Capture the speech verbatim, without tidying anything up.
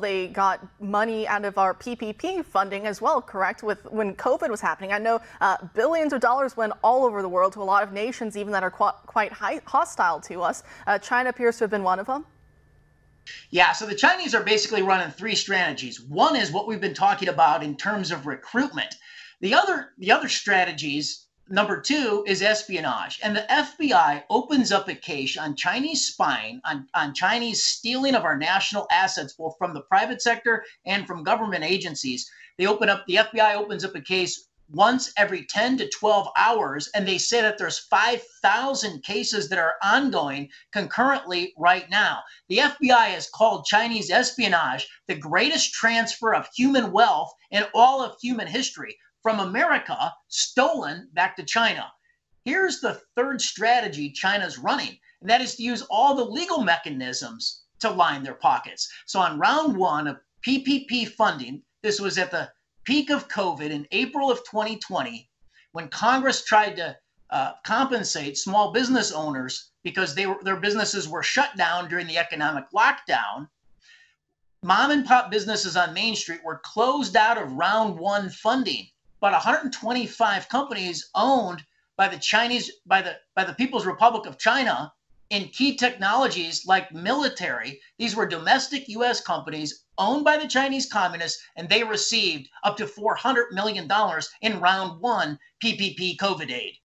they got money out of our P P P funding as well, correct? With when COVID was happening, I know uh, billions of dollars went all over the world to a lot of nations, even that are qu quite high, hostile to us. Uh, China appears to have been one of them. Yeah, so the Chinese are basically running three strategies. One is what we've been talking about in terms of recruitment. The other, the other strategies. Number two is espionage. And the F B I opens up a case on Chinese spying, on, on Chinese stealing of our national assets, both from the private sector and from government agencies. They open up, the F B I opens up a case once every ten to twelve hours, and they say that there's five thousand cases that are ongoing concurrently right now. The F B I has called Chinese espionage the greatest transfer of human wealth in all of human history, from America, stolen back to China. Here's the third strategy China's running, and that is to use all the legal mechanisms to line their pockets. So on round one of P P P funding, this was at the peak of COVID in April of twenty twenty, when Congress tried to uh, compensate small business owners because they were, their businesses were shut down during the economic lockdown. Mom and pop businesses on Main Street were closed out of round one funding. About one hundred twenty-five companies owned by the Chinese, by the by the People's Republic of China in key technologies like military. These were domestic U S companies owned by the Chinese communists, and they received up to four hundred million dollars in round one P P P COVID aid.